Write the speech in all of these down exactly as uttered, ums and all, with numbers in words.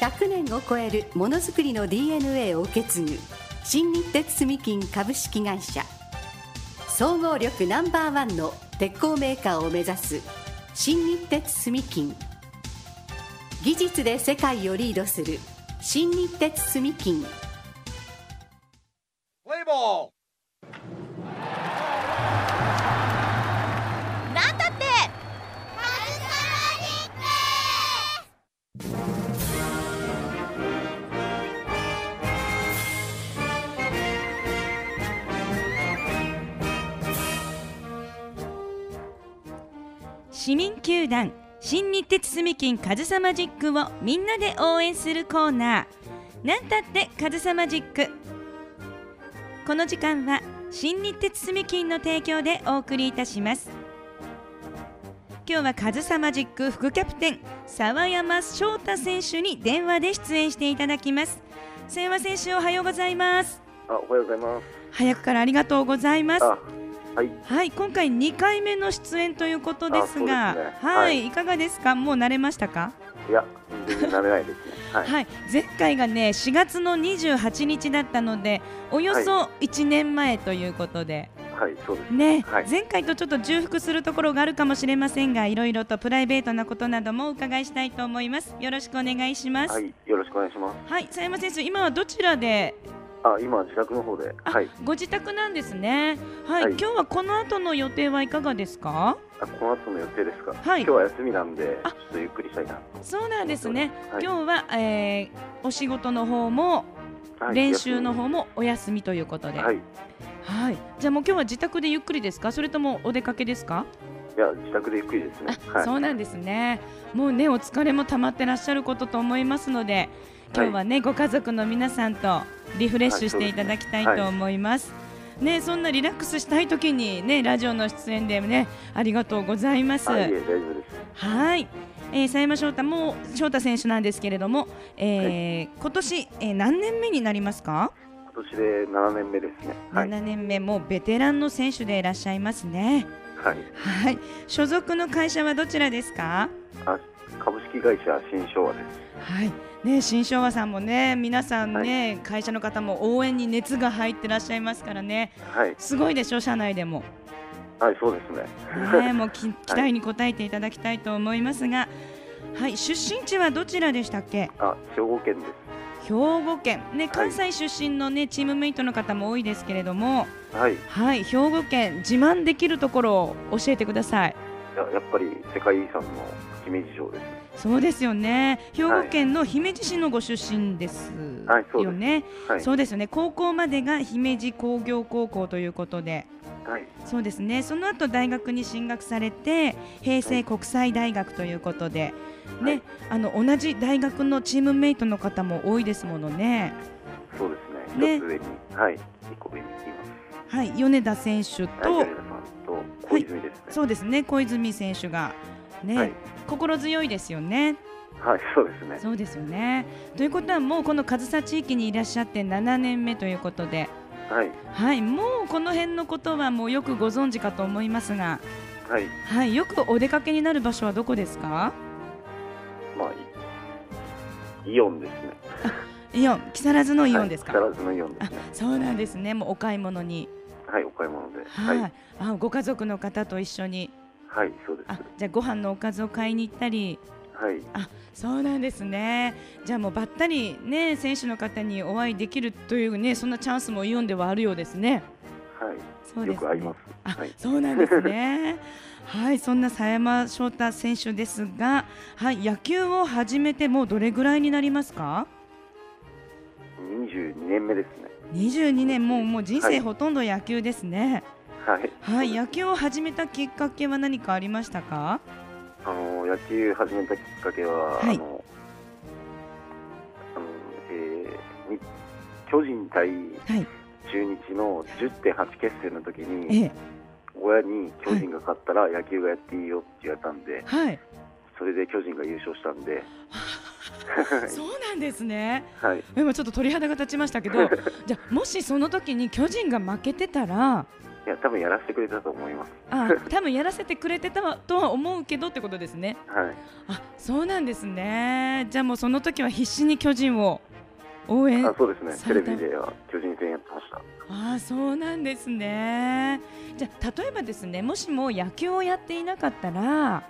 ひゃくねんを超えるものづくりの ディーエヌエー を受け継ぐ新日鉄住金株式会社、総合力ナンバーワンの鉄鋼メーカーを目指す新日鉄住金、技術で世界をリードする新日鉄住金。 プレイボール。 なんだって市民球団新日鉄住金カズサマジックをみんなで応援するコーナー、なんたってカズサマジック。この時間は新日鉄住金の提供でお送りいたします。今日はカズサマジック副キャプテン澤山翔太選手に電話で出演していただきます。澤山選手、おはようございます。 あ、おはようございます。 早くからありがとうございます。 はい、 はい、今回にかいめの出演ということですが、 そうですね、 はい、 はい、 いかがですか？もう慣れましたか？ いや、全然慣れないですね。はい、 はい、前回がねしがつのにじゅうはちにちだったので、およそいちねんまえということで、 はい、そうですね、 はい、 前回とちょっと重複するところがあるかもしれませんが、いろいろとプライベートなことなどもお伺いしたいと思います。よろしくお願いします。 はい、よろしくお願いします。 はい、佐山選手、今はどちらで？ あ、今自宅の方で、はい、 ご自宅なんですね。はい、 はい、 今日はこの後の予定はいかがですか？ あ、この後の予定ですか？ はい、 今日は休みなんで、ちょっとゆっくりしたいなと。 そうなんですね。 はい、 今日は、えー、お仕事の方も、はい、練習の方もお休みということで、はい、はい、じゃあもう今日は自宅でゆっくりですか？それともお出かけですか？ いや、自宅でゆっくりですね。 はい、そうなんですね。もうね、お疲れも溜まってらっしゃることと思いますので、今日はね、はい、ご家族の皆さんとリフレッシュしていただきたいと思います。はい、ね、そんなリラックスしたいときにね、ラジオの出演でね、ありがとうございます。 はい、大丈夫です。 はい、えー、佐山翔太も翔太選手なんですけれども、えーはい、今年、えー、何年目になりますか？ 今年でななねんめですね。 はい、ななねんめ、もうベテランの選手でいらっしゃいますね。 はい、 はい、所属の会社はどちらですか？ あ、株式会社新昭和です。 はいね、新昭和さんもね、皆さんね、はい、会社の方も応援に熱が入ってらっしゃいますからね、はい、すごいでしょ、社内でも。 はい、そうですね。 ね、もう期待に応えていただきたいと思いますが、はい、出身地はどちらでしたっけ？ あ、兵庫県です。 兵庫県、ね、関西出身の、ね、チームメイトの方も多いですけれども、はい、はい、兵庫県自慢できるところを教えてください。 いや、やっぱり世界遺産の姫路城です。 そうですよね。兵庫県の姫路市のご出身ですよね。はい、そうですよね。高校までが姫路工業高校ということで、はい、そうですね。その後大学に進学されて平成国際大学ということで、はい、ね、あの同じ大学のチームメイトの方も多いですものね。 そうですね。一つ上に、はい、一個上にいます。 はい、米田選手と、 はい、米田さんと小泉ですね。 はい、そうですね。小泉選手がね、はい、心強いですよね。 はい、そうですね。 そうですよね。ということはもうこの上総地域にいらっしゃってななねんめということで、はい、はい、もうこの辺のことはもうよくご存知かと思いますが、はい、はい、よくお出かけになる場所はどこですか？ まあ、イオンですね。 イオン、木更津のイオンですか？ はい、木更津のイオンですね。 あ、そうなんですね。もうお買い物に。 はい、お買い物で。 はい、はい、あ、ご家族の方と一緒に。 はい、そうです。 あ、じゃあご飯のおかずを買いに行ったり。はい、あ、そうなんですね。じゃあもうばったりね、選手の方にお会いできるというね、そんなチャンスもイオンではあるようですね。 はい、 そうですね。 よく会います。 あ、 はい、 そうなんですね。はい、そんな佐山翔太選手ですが、はい、野球を始めてもうどれぐらいになりますか？ にじゅうにねんめですね。 にじゅうにねん、もうもう人生ほとんど野球ですね。 はい、 はい、野球を始めたきっかけは何かありましたか？ あの野球始めたきっかけは、はい、あのあの、えー、巨人対中日の じゅってんはち 決戦の時に、ええ、親に巨人が勝ったら野球がやっていいよって言われたんで、はい、それで巨人が優勝したんでそうなんですね。 はい、 今ちょっと鳥肌が立ちましたけどじゃあもしその時に巨人が負けてたら、 いや、多分やらせてくれたと思います。 あ、多分やらせてくれてたとは思うけどってことですね。 はい。 あ、そうなんですね。じゃあもうその時は必死に巨人を応援。 あ、そうですね。テレビでは巨人戦やってました。 あ、そうなんですね。じゃあ例えばですね、もしも野球をやっていなかったら、 はい、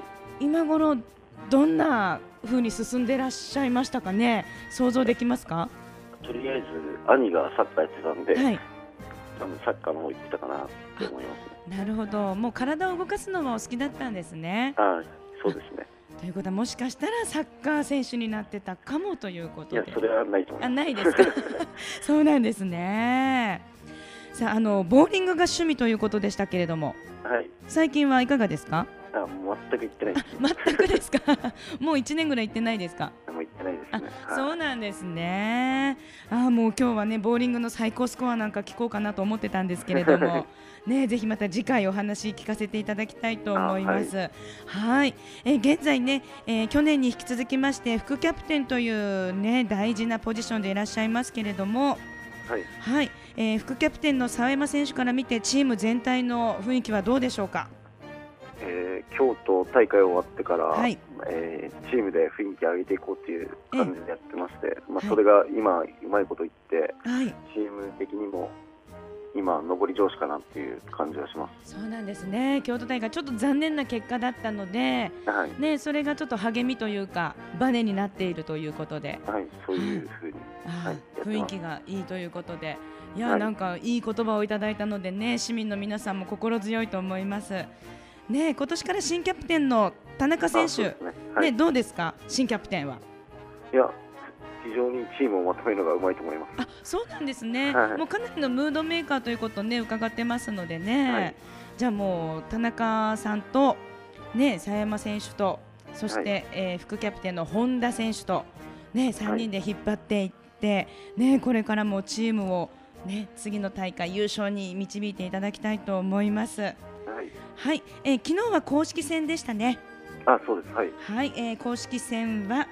今頃どんな風に進んでらっしゃいましたかね。想像できますか？ とりあえず兄がサッカーやってたんで、 はい、 多分サッカーの方行ってたかなって思います、 ね。なるほど。もう体を動かすのもお好きだったんですね。 あ、そうですね。 ということはもしかしたらサッカー選手になってたかもということで。 いや、それはないと思います。 あ、ないですか。そうなんですね。さあ、あのボーリングが趣味ということでしたけれども、 はい、 最近はいかがですか？ あ、全く行ってないです、ね。 全くですか。もういちねんぐらい行ってないですか？ もう行ってないですね。 あ、そうなんですね。あ、もう今日はねボーリングの最高スコアなんか聞こうかなと思ってたんですけれどもね、ぜひまた次回お話聞かせていただきたいと思います。はい、はい、えー、現在ね、えー、去年に引き続きまして副キャプテンというね大事なポジションでいらっしゃいますけれども、 はい、 はい、えー、副キャプテンの澤山選手から見てチーム全体の雰囲気はどうでしょうか？ えー、京都大会終わってから、 はい、 えー、チームで雰囲気上げていこうという感じでやってまして、まあ、それが今、うまいこと言って、はい、チーム的にも今、上り調子かなっていう感じがします。 そうなんですね。京都大会ちょっと残念な結果だったので、はい、ね、それがちょっと励みというかバネになっているということで、 はい、そういうふうに、 はい、雰囲気がいいということで、いや、はい、なんかいい言葉をいただいたのでね、市民の皆さんも心強いと思います。ね、今年から新キャプテンの田中選手、ね、はい、ね、どうですか、新キャプテンは？ いや、非常にチームをまとめるのがうまいと思います。 あ、そうなんですね。 はい、 もうかなりのムードメーカーということを、ね、伺ってますのでね、はい、じゃあもう田中さんと、ね、佐山選手とそして、はい、えー、副キャプテンの本田選手と、ね、さんにんで引っ張っていって、はい、ね、これからもチームを、ね、次の大会優勝に導いていただきたいと思います。はい、えー、昨日は公式戦でしたね。 あ、そうです。はい。 はい、えー、公式戦は、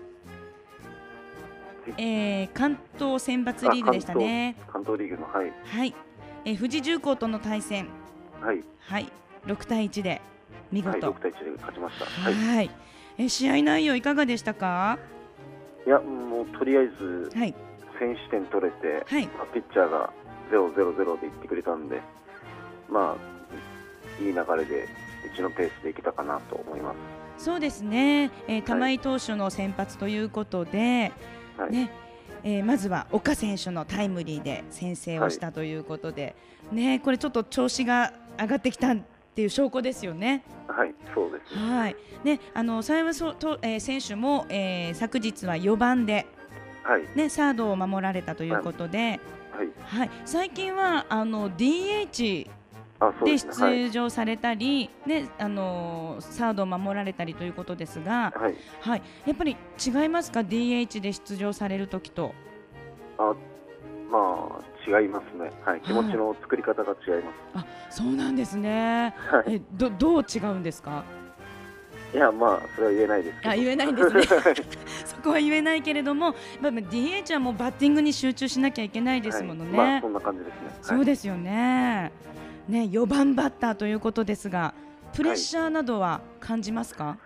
えー、関東選抜リーグでしたね。 関東、関東リーグの、はい。 はい、えー、富士重工との対戦。 はい。 はい、ろくたいいちで見事。はい、 ろくたいいちで勝ちました。 はい。はい、えー、試合内容いかがでしたか？ いや、もうとりあえず、はい、先取点取れて、はい、まあ、ピッチャーがゼロゼロゼロで言ってくれたんで、まあ。いい流れでうちのペースでいけたかなと思います。 そうですね、えー、玉井投手の先発ということで、はい、ね、えー、まずは岡選手のタイムリーで先制をしたということで、はい、ね、これちょっと調子が上がってきたっていう証拠ですよね。 はい、そうですね。 はい、ね、あの佐山と、えー、選手も、えー、昨日はよばんで、はい、ね、サードを守られたということで、はいはい、最近はあの ディーエイチで出場されたり、はい、ね、あのー、サードを守られたりということですが、はいはい、やっぱり違いますか？ ディーエイチ で出場されるときと。 あ、まあ違いますね、はい、気持ちの作り方が違います。 あ、そうなんですね。はい、え ど, どう違うんですか？ いや、まあそれは言えないですけど。 あ、言えないんですねそこは言えないけれども、まあ、ディーエイチ はもうバッティングに集中しなきゃいけないですものね。 はい、まあ、そんな感じですね。 そうですよね。ね、よばんバッターということですが、プレッシャーなどは感じますか？はい、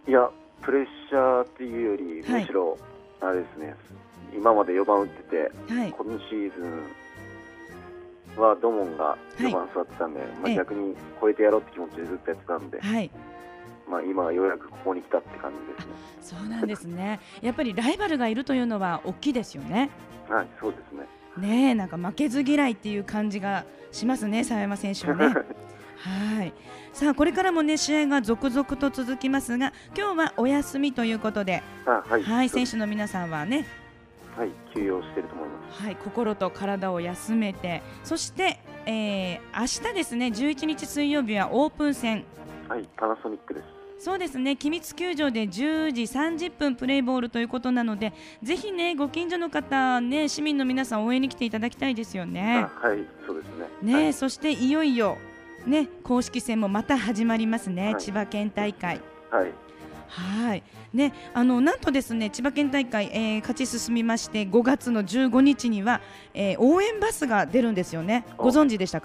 いや、プレッシャーっていうより、はい、むしろあれですね、今までよばん打ってて、はい、今シーズンは土門がよばん座ってたんで、はい、まあ、逆に超えてやろうって気持ちでずっとやってたんで、はい、まあ、今はようやくここに来たって感じですね。 そうなんですね。やっぱりライバルがいるというのは大きいですよね。 はい、そうですね。 ねえ、なんか負けず嫌いっていう感じがしますね、佐山選手はねはい、さあこれからもね試合が続々と続きますが、今日はお休みということで、 あ、はい、 はい、選手の皆さんはね、 はい、休養していると思います。 はい、心と体を休めて、そして、えー、明日ですね、じゅういちにち水曜日はオープン戦、 はい、パナソニックです。 そうですね、君津球場でじゅうじさんじゅっぷんプレーボールということなので、ぜひねご近所の方、ね、市民の皆さん応援に来ていただきたいですよね。 あ、はい、そうですね。 ね、 はい、 そしていよいよ、ね、公式戦もまた始まりますね、はい、千葉県大会。 はい、 はいね、あのなんとですね千葉県大会、えー、勝ち進みましてごがつのじゅうごにちには、えー、応援バスが出るんですよね。ご存知でしたか？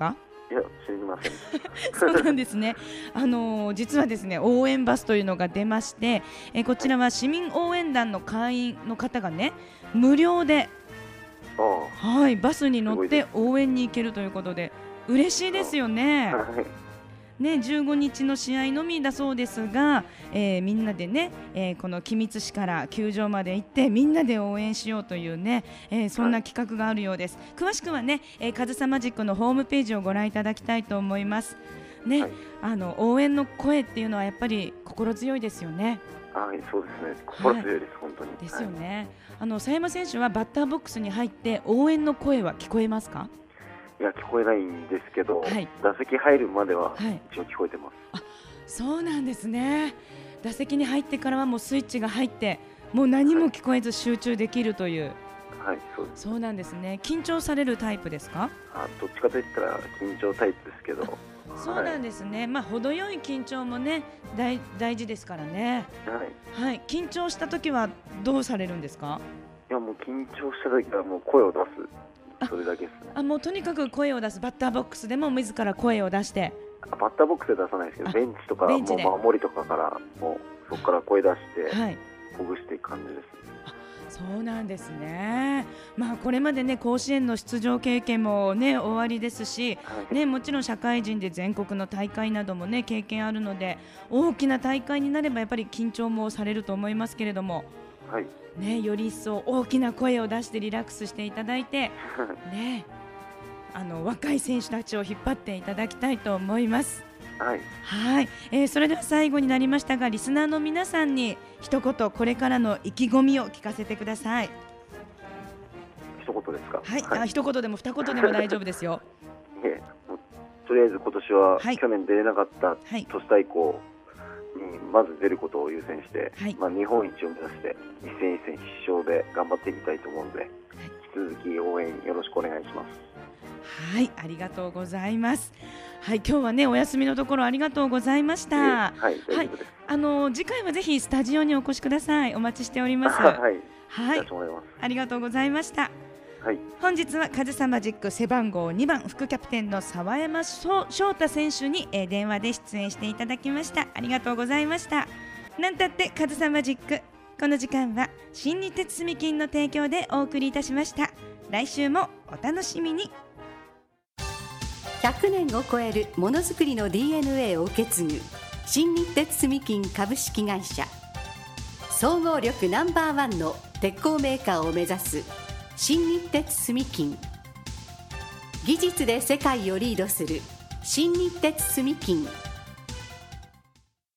いや、知りませんそうなんですね。あのー、実はですね、応援バスというのが出まして、えー、こちらは市民応援団の会員の方がね、無料で、はい、バスに乗って応援に行けるということで嬉しいですよね。ね、じゅうごにちの試合のみだそうですが、えー、みんなでね、えー、この君津市から球場まで行ってみんなで応援しようというね、えー、そんな企画があるようです。詳しくはね、えー、カズサマジックのホームページをご覧いただきたいと思いますね。はい、あの応援の声っていうのはやっぱり心強いですよね。 はい、そうですね、心強いです、はい、本当にですよね。はい、あの佐山選手はバッターボックスに入って応援の声は聞こえますか？ いや、聞こえないんですけど、はい、打席入るまでは一応聞こえてます。 はい、あ、そうなんですね。打席に入ってからはもうスイッチが入ってもう何も聞こえず集中できるという、 はい、そうです。 そうなんですね。緊張されるタイプですか？ あ、どっちかといったら緊張タイプですけど。 そうなんですね。はい、まあ程よい緊張もね 大, 大事ですからね。はい、はい、緊張した時はどうされるんですか？ いや、もう緊張した時はもう声を出す、それだけですね。 あ、もうとにかく声を出す。バッターボックスでも自ら声を出して。 あ、バッターボックスで出さないですけど、ベンチとかもう守りとかからもうそこから声出してほぐしていく感じですね。 あ、そうなんですね。まあこれまでね甲子園の出場経験もね終わりですし、はい、ね、もちろん社会人で全国の大会などもね経験あるので、大きな大会になればやっぱり緊張もされると思いますけれども。 はい、 ね、より一層大きな声を出してリラックスしていただいて、ね、あの若い選手たちを引っ張っていただきたいと思います。 はい、 はい、えー、それでは最後になりましたが、リスナーの皆さんに一言これからの意気込みを聞かせてください。 一言ですか？ はい、はい、あ、一言でも二言でも大丈夫ですよ。 いえ、とりあえず今年は、はい、去年出れなかった都市対抗にまず出ることを優先して、はい、まあ、日本一を目指して一戦一戦必勝で頑張っていきたいと思うので、はい、引き続き応援よろしくお願いします。 はい、ありがとうございます。はい、今日はねお休みのところありがとうございました。 はい、大丈夫です。 あの次回はぜひスタジオにお越しください。お待ちしております。 はい、 はい、ありがとうございました。はい、本日はカズサマジック背番号にばん副キャプテンの澤山翔太選手に、えー、電話で出演していただきました。ありがとうございました。なんたってカズサマジック、この時間は新日鉄住金の提供でお送りいたしました。来週もお楽しみに。 ひゃくねんを超えるものづくりの ディーエヌエー を受け継ぐ新日鉄住金株式会社、総合力ナンバーワンの鉄鋼メーカーを目指す新日鉄住金、技術で世界をリードする新日鉄住金。